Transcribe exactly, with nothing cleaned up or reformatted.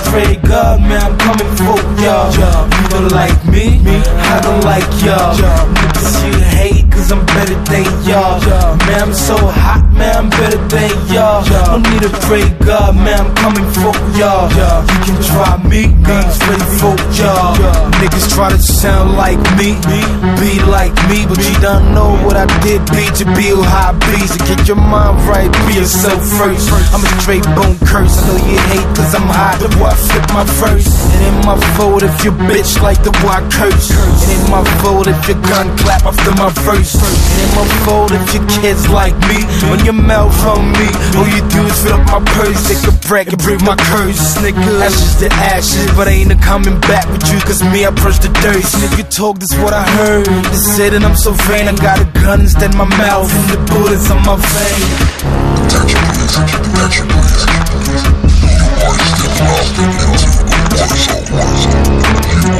afraid, God, man, I'm coming for y'all. You don't like me, I don't like y'all. Niggas you hate cause I'm better than y'all. Man, I'm so hot, man, I'm better than y'all. Don't need to pray, God, man, I'm coming for y'all. You can try me, name's ready for y'all. Niggas try to sound like me, be like me, but you don't know what I did, be to build high beats. To get your mind right, be yourself first. I'm a straight bone curse, I know you hate cause I'm hot, the boy I flip my verse. It ain't my fault if you bitch like the boy I curse. It ain't my fault if your gun clap after my verse. It ain't my fault if your kids like me. When your mouth on me, all you do is fill up my purse. Take a break and break my curse, nigga. Ashes to ashes, but I ain't a coming back with you, cause me I brush the dirt. Nigga talk, this what I heard. They said that I'm so vain, I got a gun instead my mouth, and the bullets on my vein. Attention please, attention please. You are stepping off the into the water zone. You